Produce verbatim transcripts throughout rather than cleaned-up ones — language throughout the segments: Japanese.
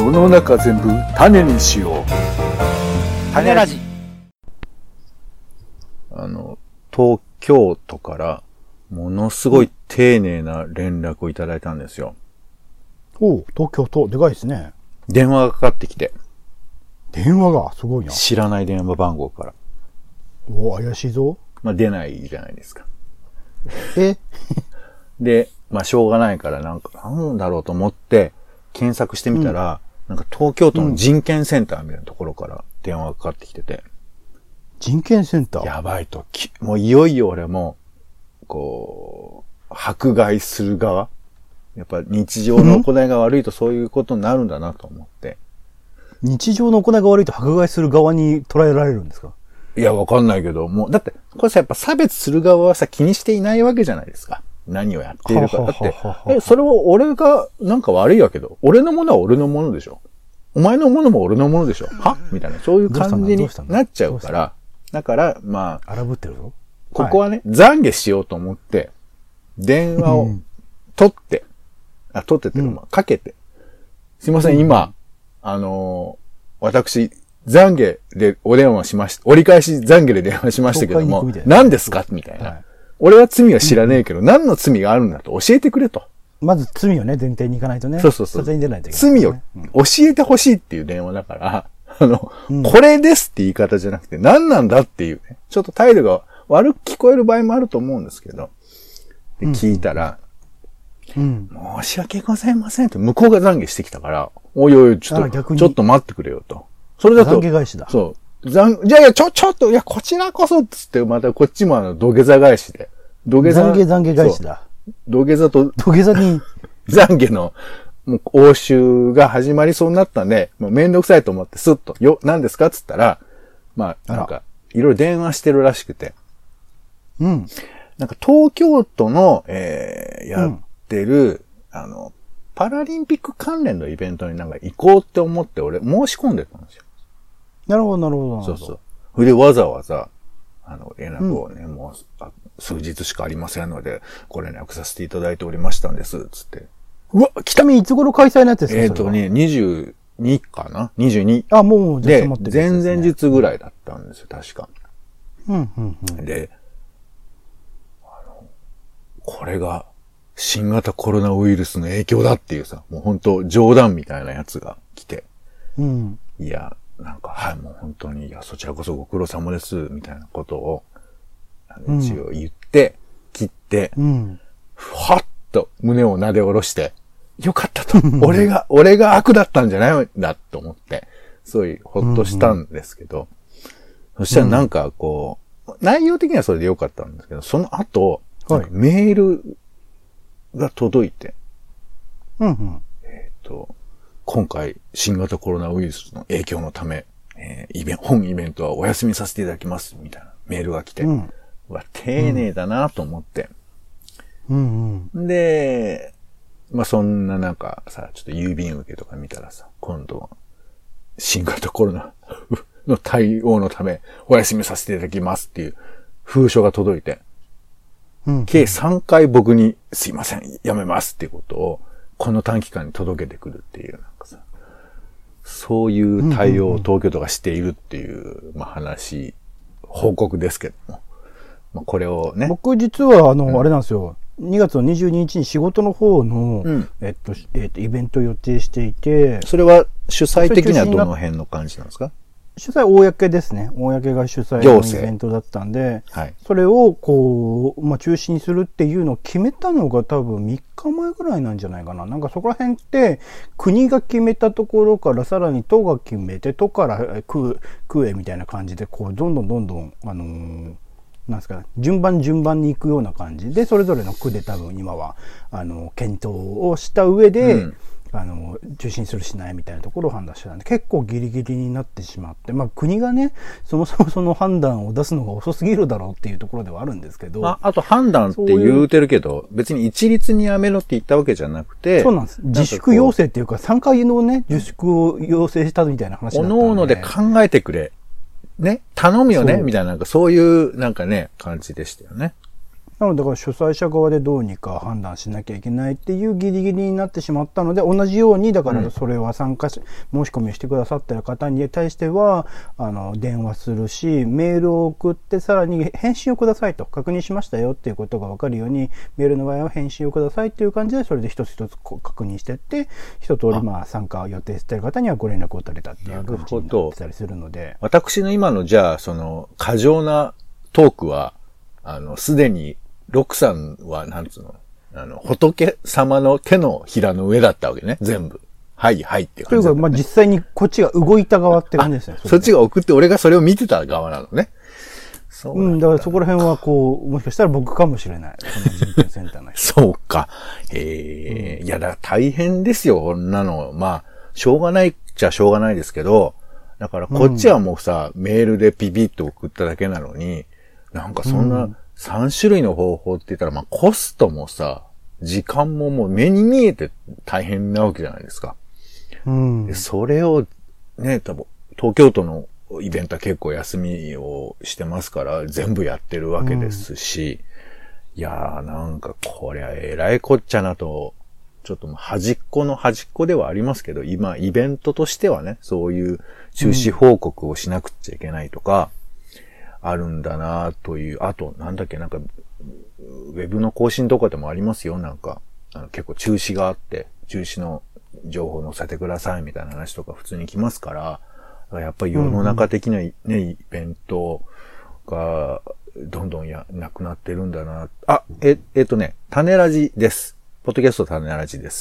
世の中全部種にしよう。 種ラジ。 あの、東京都からものすごい丁寧な連絡をいただいたんですよ。 おう、東京都、でかいですね。 電話がかかってきて。 電話がすごいな。 知らない電話番号から。 お、怪しいぞ。 まあ、出ないじゃないですか。 えで、まあ、しょうがないからなんか、なんだろうと思って検索してみたら、うん、なんか東京都の人権センターみたいなところから電話がかかってきてて。 人権センター？ やばいと。もういよいよ俺も、こう、迫害する側。やっぱ日常の行いが悪いとそういうことになるんだなと思って。 日常の行いが悪いと迫害する側に捉えられるんですか？ いや、わかんないけど、もう、だって、これさ、やっぱ差別する側はさ、気にしていないわけじゃないですか。何をやっているか。だって、え、それを俺がなんか悪いわけど、俺のものは俺のものでしょ。お前のものも俺のものでしょ。はみたいな、そういう感じになっちゃうから、だから、まあ、 荒ぶってるぞ。 ここはね、はい、懺悔しようと思って、電話を取って、うん、あ、取ってっていうか、かけて、すいません、うん、今、あのー、私、懺悔でお電話しました。折り返し懺悔で電話しましたけども、何ですかみたいな、はい。俺は罪は知らねえけど、うん、何の罪があるんだと教えてくれと。 まず罪をね、前提に行かないとね。 そうそうそう。 に出ないといけない、ね。 罪を教えてほしいっていう電話だから、あの、うん、これですって言い方じゃなくて、何なんだっていうね。ちょっと態度が悪く聞こえる場合もあると思うんですけど、で聞いたら、うん、申し訳ございませんって向こうが懺悔してきたから、おいおい、ちょっと、ちょっと待ってくれよと。それだと、 懺悔返しだ。 そう。懺、じゃあいや、ちょ、ちょっと、いや、こちらこそっつって、またこっちもあの、土下座返しで。 土下座。懺悔懺悔返しだ。 土下座と、 土下座に、 懺悔の、もう、応酬が始まりそうになったんで、もうめんどくさいと思って、スッと、よ、何ですかっつったら、まあ、なんか、いろいろ電話してるらしくて。 うん。 なんか、東京都の、えー、やってる、うん、あの、パラリンピック関連のイベントになんか行こうって思って俺申し込んでたんですよ。 なるほど、なるほど。 そうそう。それでわざわざ、あの、連絡をね、うん、もう、数日しかありませんので、ご連絡させていただいておりましたんです、つって。 うわ、来たみいつ頃開催のやつですか？ えっとね、にじゅうにかな ?にじゅうに。 あ、もう、 で、前々日ぐらいだったんですよ、確か。 うん、うん、うん。 で、あの、これが、新型コロナウイルスの影響だっていうさ、もう本当冗談みたいなやつが来て。 うん。 いや、なんか、はい、もう本当に、いや、そちらこそご苦労様です、みたいなことを、あの、一応言って、うん、切って、 うん。 はっと胸を撫で下ろして、よかったと。俺が、俺が悪だったんじゃないんだと思って、すごいほっとしたんですけど、うんうん、そしたらなんかこう、内容的にはそれでよかったんですけど、その後、はい、メールが届いて、 うんうん、 えっと、今回新型コロナウイルスの影響のため、えー、イベント、本イベントはお休みさせていただきます、みたいなメールが来て、うん、うわ、丁寧だなと思って、 うんうん、 で、まあ、そんな中さ、ちょっと郵便受けとか見たらさ、今度は新型コロナの対応のためお休みさせていただきますっていう封書が届いて、うん、計さんかい僕にすいません、やめますっていうことをこの短期間に届けてくるっていう、なんかさ、そういう対応を東京都がしているっていう、まあ話、報告ですけども。まあ、これをね。 僕実はあの、うん、あれなんですよ。にがつのにじゅうににちに仕事の方の、うん、えっと、えっと、イベントを予定していて。 それは主催的にはどの辺の感じなんですか？ 主催、公ですね。公が主催のイベントだったんで、はい、それを、こう、まあ、中止にするっていうのを決めたのが多分みっかまえぐらいなんじゃないかな。なんかそこら辺って、国が決めたところから、さらに都が決めて、都から区、区へみたいな感じで、こう、どんどんどんどん、あのー、なんですか、順番順番に行くような感じで、それぞれの区で多分今は、あの、検討をした上で、うん、あの、中止にするしないみたいなところを判断してたんで、結構ギリギリになってしまって、まあ国がね、そもそもその判断を出すのが遅すぎるだろうっていうところではあるんですけど。 あ、あと判断って言うてるけど、別に一律にやめろって言ったわけじゃなくて。 そうなんです。自粛要請っていうか、さんかいのね、自粛を要請したみたいな話だったんで。 おのおので考えてくれ。ね、頼むよねみたいな、なんかそういう、なんかね、感じでしたよね。 なので、だから主催者側でどうにか判断しなきゃいけないっていうギリギリになってしまったので、同じように、だからそれは参加し、申し込みしてくださってる方に対しては、あの、電話するし、メールを送って、さらに返信をくださいと、確認しましたよっていうことがわかるように、メールの場合は返信をくださいっていう感じで、それで一つ一つ確認していって、一通りまあ参加を予定している方にはご連絡を取れたっていう感じになってたりするので。 私の今のじゃあ、その、過剰なトークは、あの、すでに、ロクさんは、なんつうの、あの、仏様の手のひらの上だったわけね、全部。はい、はいっていう感じだった、ね。 というか、まあ、実際にこっちが動いた側って感じですね。 そ, そっちが送って、俺がそれを見てた側なのね。 そううん、だからそこら辺はこう、もしかしたら僕かもしれない。その人権センターの人。 そうか。ええーうん、いや、だから大変ですよ、こんなの。まあ、しょうがないっちゃしょうがないですけど、だからこっちはもうさ、うん、メールでピピッと送っただけなのに、なんかそんなさん種類の方法って言ったら、まあコストもさ、時間ももう目に見えて大変なわけじゃないですか。うん、でそれをね、多分東京都のイベントは結構休みをしてますから全部やってるわけですし、うん、いやーなんかこりゃえらいこっちゃなと、ちょっと端っこの端っこではありますけど、今イベントとしてはね、そういう中止報告をしなくちゃいけないとか、あるんだなという、あとなんだっけ、なんかウェブの更新とかでもありますよ、なんかあの結構中止があって中止の情報載せてくださいみたいな話とか普通に来ますから、やっぱり世の中的なね、うんうん、イベントがどんどんやなくなってるんだな。あ、ええっとね、種ラジです。ポッドキャスト種ラジです。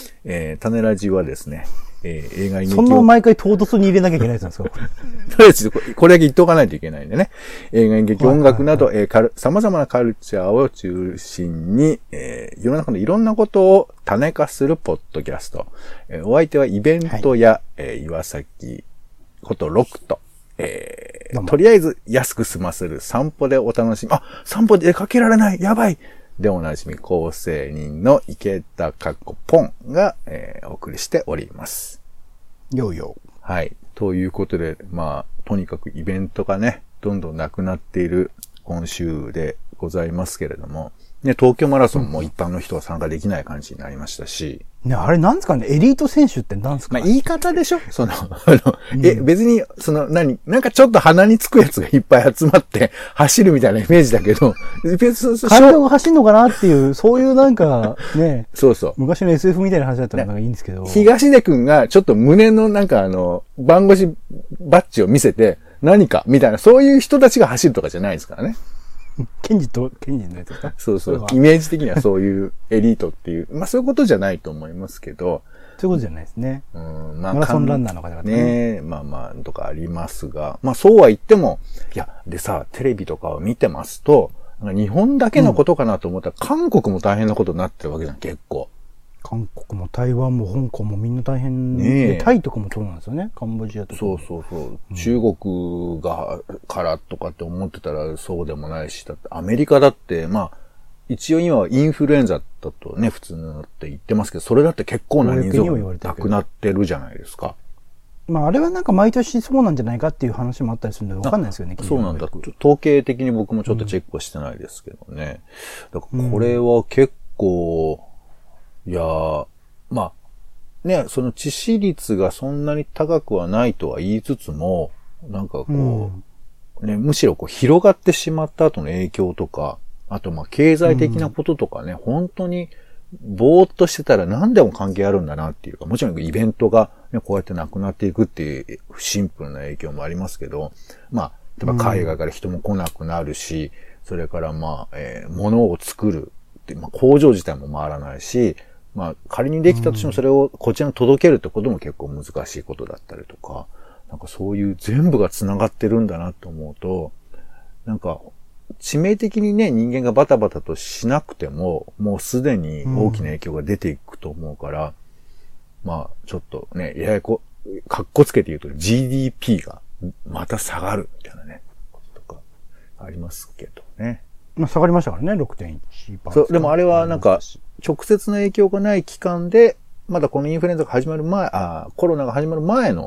えー、種ラジはですね、えー、映画にそんな毎回唐突に入れなきゃいけないやつなんですか？ とりあえずこれだけ言っておかないといけないんでね。映画、劇、音楽など、えー、様々なカルチャーを中心に、えー、世の中のいろんなことを種化するポッドキャスト。えー、お相手はイベントや、はい、えー、岩崎ことロクと、えー、とりあえず安く済ませる散歩でお楽しみ。あ、散歩で出かけられない。やばい。でおなじみ構成人の池田かっこポンが、えー、お送りしております。 ようよう。 はい。ということで、まあ、とにかくイベントがね、どんどんなくなっている今週でございますけれども、ね、東京マラソンも一般の人は参加できない感じになりましたし。 ね、あれなんですかね、エリート選手ってなんですかね。 まあ言い方でしょその、あの、うん、え、別に、その、何、なんかちょっと鼻につくやつがいっぱい集まって走るみたいなイメージだけど、 体が走んのかなっていう、そういうなんか、ね。 そうそう。 昔の エスエフ みたいな話だったらなんかいいんですけど。 東出くんがちょっと胸のなんかあの、番越しバッジを見せて、何かみたいな、そういう人たちが走るとかじゃないですからね。 ケンジと、ケンジのやつですか？ そうそう。イメージ的にはそういうエリートっていう、まあそういうことじゃないと思いますけど。 そういうことじゃないですね。 うん、まあ、 マラソンランナーの方々 ね。ね、まあまあ、とかありますが。まあそうは言っても、いや、でさ、テレビとかを見てますと、日本だけのことかなと思ったら、うん、韓国も大変なことになってるわけじゃん、結構。 韓国も台湾も香港もみんな大変で、タイとかもそうなんですよね。カンボジアとか。 そうそうそう。うん、中国がからとかって思ってたらそうでもないし、だってアメリカだって、まあ、一応今はインフルエンザだとね、普通になって言ってますけど、それだって結構な人数がなくなってるじゃないですか。 まあ、あれはなんか毎年そうなんじゃないかっていう話もあったりするんでわかんないですよね。 そうなんだ。統計的に僕もちょっとチェックはしてないですけどね。うん、だからこれは結構、いやー、まあ、ね、その致死率がそんなに高くはないとは言いつつも、なんかこう、うん、ね、むしろこう広がってしまった後の影響とか、あとまあ経済的なこととかね、うん、本当にぼーっとしてたら何でも関係あるんだなっていうか、もちろんイベントが、ね、こうやってなくなっていくっていうシンプルな影響もありますけど、まあ、例えば海外から人も来なくなるし、うん、それからまあ、えー、物を作るって、まあ工場自体も回らないし、まあ、仮にできたとしてもそれをこちらに届けるってことも結構難しいことだったりとか、なんかそういう全部が繋がってるんだなと思うと、なんか、致命的にね、人間がバタバタとしなくても、もうすでに大きな影響が出ていくと思うから、うん、まあ、ちょっとね、ややこ、かっこつけて言うと ジーディーピー がまた下がるみたいなね、こととかありますけどね。 まあ、下がりましたからね、ろくてんいちパーセント。 そう、でもあれはなんか、直接の影響がない期間で、まだこのインフルエンザが始まる前、あコロナが始まる前の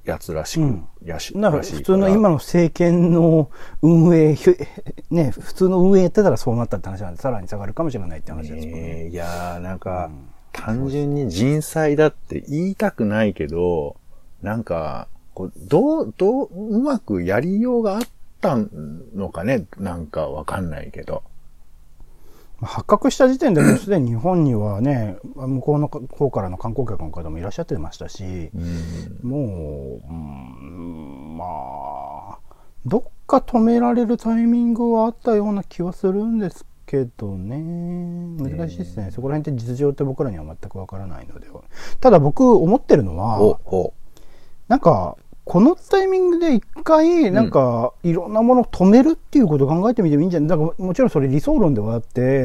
やつらしく、うん、やし、 なんか普通の今の政権の運営、ね、普通の運営やってたらそうなったって話なんで、さらに下がるかもしれないって話ですけどね。 いやー、なんか、うん、単純に人災だって言いたくないけど、なんか、こうどう、どう、うまくやりようがあったのかね、なんかわかんないけど。 発覚した時点でもうすでに日本にはね、向こうの方からの観光客の方もいらっしゃってましたし、うん、もう、うん、まあ、どっか止められるタイミングはあったような気はするんですけどね、難しいですね。そこら辺って実情って僕らには全くわからないので。ただ僕思ってるのは、おおなんか、このタイミングで一回、なんか、いろんなものを止めるっていうことを考えてみてもいいんじゃない？だからもちろんそれ理想論ではあって、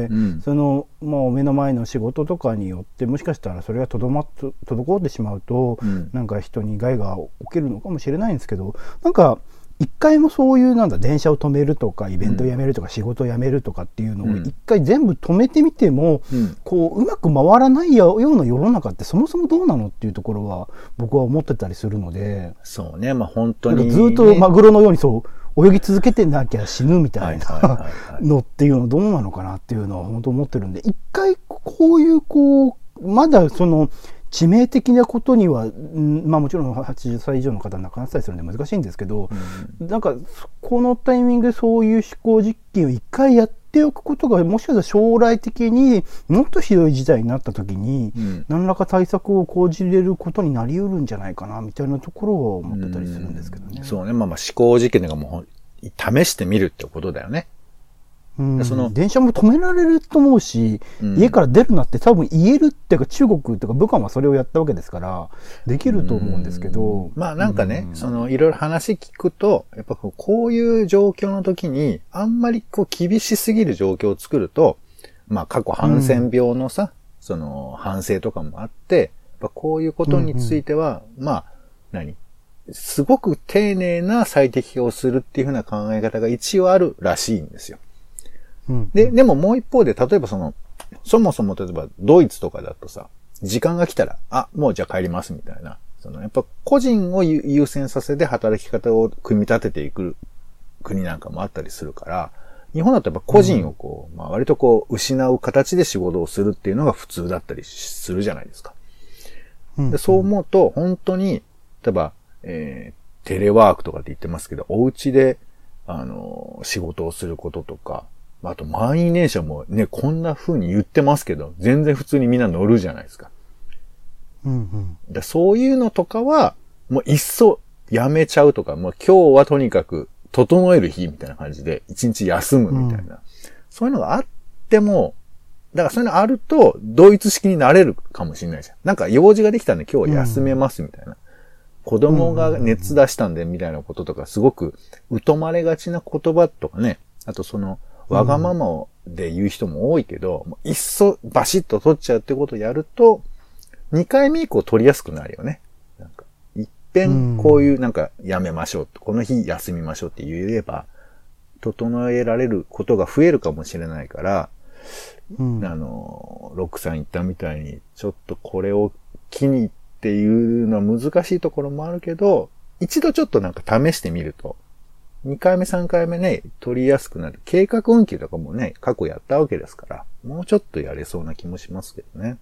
うん、その、もう目の前の仕事とかによって、もしかしたらそれがとどまっ、滞ってしまうと、うん、なんか人に害が起きるのかもしれないんですけど、なんか、一回もそういうなんだ電車を止めるとかイベントをやめるとか仕事をやめるとかっていうのを一回全部止めてみても、うん、こううまく回らないような世の中ってそもそもどうなのっていうところは僕は思ってたりするので、 そうね、まあ本当に、ね、 ずっとマグロのようにそう泳ぎ続けてなきゃ死ぬみたいなのっていうのどうなのかなっていうのは本当思ってるんで、一回こういうこうまだその致命的なことには、まあもちろんはちじゅっさい以上の方は亡くなったりするんで難しいんですけど、うん、なんかこのタイミングでそういう思考実験を一回やっておくことがもしかしたら将来的にもっとひどい事態になった時に、うん、何らか対策を講じれることになり得るんじゃないかなみたいなところを思ってたりするんですけどね。 うん、そうね、まあまあ思考実験がもう試してみるってことだよね。 うん、その電車も止められると思うし、うん、家から出るなって多分言えるっていうか中国っていうか武漢はそれをやったわけですからできると思うんですけど、 まあなんかね、そのいろいろ話聞くとやっぱこういう状況の時にあんまりこう厳しすぎる状況を作ると、まあ過去ハンセン病のさ、うん、その反省とかもあってやっぱこういうことについては、うんうん、まあ何すごく丁寧な最適化をするっていうふうな考え方が一応あるらしいんですよ。で、でももう一方で、例えばその、そもそも例えばドイツとかだとさ、時間が来たら、あ、もうじゃあ帰りますみたいな、そのやっぱ個人を優先させて働き方を組み立てていく国なんかもあったりするから、日本だとやっぱ個人をこう、うん、まあ割とこう失う形で仕事をするっていうのが普通だったりするじゃないですか。うん、でそう思うと、本当に、例えば、えー、テレワークとかって言ってますけど、お家で、あの、仕事をすることとか、あと満員電車もね、こんな風に言ってますけど、全然普通にみんな乗るじゃないですか。うんうん、だそういうのとかは、もういっそやめちゃうとか、もう今日はとにかく整える日みたいな感じで、一日休むみたいな、うん。そういうのがあっても、だからそういうのあると、同一式になれるかもしれないじゃん。なんか用事ができたんで今日は休めますみたいな。うん、子供が熱出したんでみたいなこととか、すごく疎まれがちな言葉とかね、あとその、わがままで言う人も多いけど、うん、いっそバシッと取っちゃうってことをやると、にかいめ以降取りやすくなるよね。なんか、いっぺんこういうなんかやめましょう、うん、この日休みましょうって言えば、整えられることが増えるかもしれないから、うん、あの、ロックさん言ったみたいに、ちょっとこれを機にっていうのは難しいところもあるけど、一度ちょっとなんか試してみると、にかいめさんかいめね、取りやすくなる。計画運休とかもね、過去やったわけですから、もうちょっとやれそうな気もしますけどね。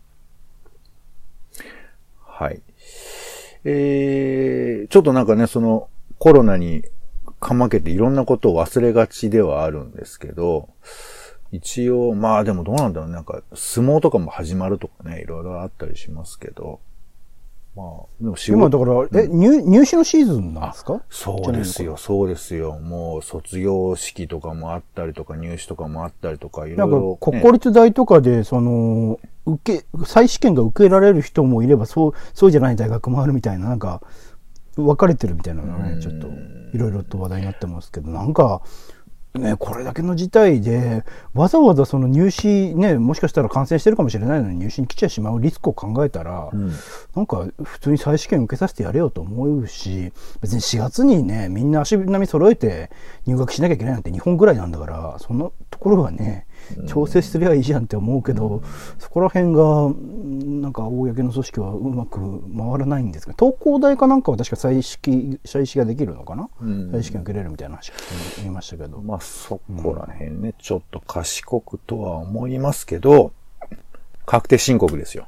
はい。えー、ちょっとなんかね、そのコロナにかまけていろんなことを忘れがちではあるんですけど、一応、まあでもどうなんだろう、なんか相撲とかも始まるとかね、いろいろあったりしますけど、まあ、でも仕事。 今だから、え、入、入試のシーズンなんですか？ そうですよ、そうですよ。もう卒業式とかもあったりとか、入試とかもあったりとか、いろいろ、ね。なんか、 国公立大とかで、その、受け、再試験が受けられる人もいれば、そう、そうじゃない大学もあるみたいな、なんか、分かれてるみたいなのがね、ちょっと、いろいろと話題になってますけど、なんか、ね、これだけの事態で、わざわざその入試ね、もしかしたら感染してるかもしれないのに入試に来てしまうリスクを考えたら、うん、なんか普通に再試験受けさせてやれよと思うし、別にしがつにね、みんな足並み揃えて入学しなきゃいけないなんて日本ぐらいなんだから、そのところはね、 調整すればいいじゃんって思うけど、うん、そこら辺がなんか公の組織はうまく回らないんですが、東工大かなんかは確か再試再試ができるのかな、うん、再試験受けれるみたいな話聞きましたけど、 まあそこら辺ね、うん、ちょっと賢くとは思いますけど、確定申告ですよ。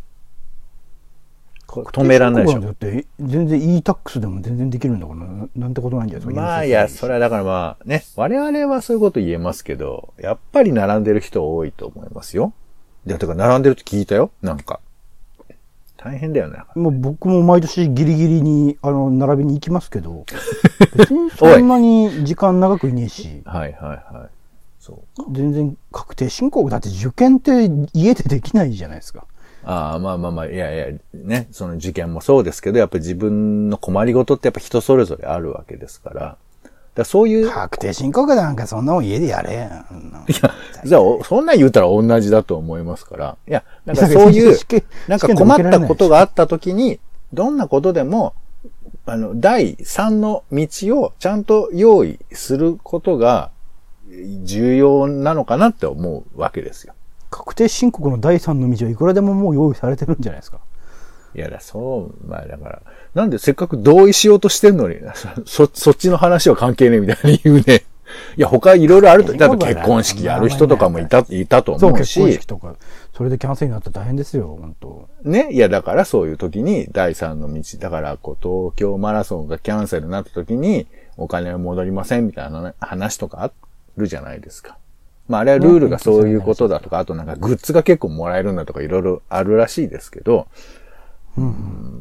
止めらんないでしょ。 だって全然 イータックス でも全然できるんだからな、なんてことないんじゃないですか。 まあいや、それはだからまあね、我々はそういうこと言えますけど、やっぱり並んでる人多いと思いますよ。いや、てか並んでるって聞いたよ。なんか。大変だよね。 もう僕も毎年ギリギリに、あの、並びに行きますけど、別にそんなに時間長くいねえし。 はいはいはい。 そうか。全然確定申告だって受験って家でできないじゃないですか。 ああ、まあまあまあ、いやいや、ね、その受験もそうですけど、やっぱり自分の困りごとってやっぱ人それぞれあるわけですから、だからそういう。 確定申告なんかそんなもん家でやれ。いや、 じゃあ、そんなん言ったら同じだと思いますから。いや、なんかそういう、なんか困ったことがあった時に、どんなことでも、あの、第三の道をちゃんと用意することが重要なのかなって思うわけですよ。 確定申告の第三の道はいくらでももう用意されてるんじゃないですか。 いやだ、そう、まあだから、なんでせっかく同意しようとしてんのに、そ、そっちの話は関係ねえみたいに言うね。いや、他いろいろあると、だって結婚式やる人とかもいた、いたと思うし。 そう、結婚式とか、それでキャンセルになったら大変ですよ、本当。 ね、いやだからそういう時に第三の道、だからこう東京マラソンがキャンセルになった時にお金は戻りませんみたいな話とかあるじゃないですか。まああれはルールがそういうことだとか、あとなんかグッズが結構もらえるんだとかいろいろあるらしいですけど、うん、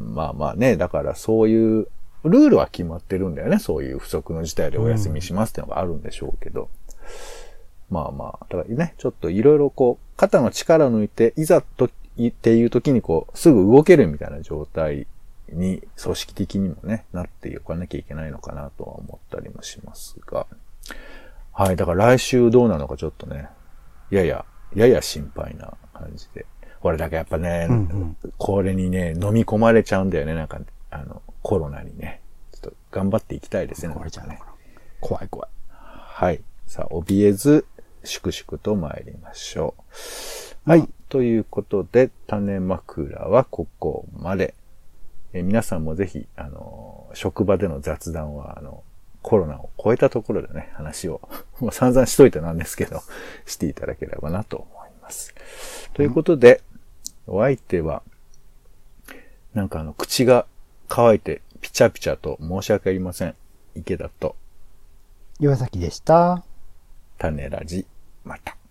まあまあね、だからそういうルールは決まってるんだよね。そういう不測の事態でお休みしますってのがあるんでしょうけど。うん、まあまあ、だからね、ちょっといろいろこう、肩の力を抜いて、いざとっていう時にこう、すぐ動けるみたいな状態に、組織的にもね、なっておかなきゃいけないのかなとは思ったりもしますが。はい、だから来週どうなのかちょっとね、やや、やや心配な感じで。俺だけやっぱね、うんうん、これにね、飲み込まれちゃうんだよね、なんか、あの、コロナにね。ちょっと頑張っていきたいですね。 壊れちゃうね。怖い怖い。 はい。さあ、怯えず、粛々と参りましょう。はい。うん、ということで、種枕はここまで。え皆さんもぜひ、あの、職場での雑談は、あの、コロナを超えたところでね、話を、もう散々しといてなんですけど、していただければなと思います。ということで、お相手は、なんかあの、口が乾いて、ピチャピチャと申し訳ありません。池田と、 岩崎でした。 種ラジ、また。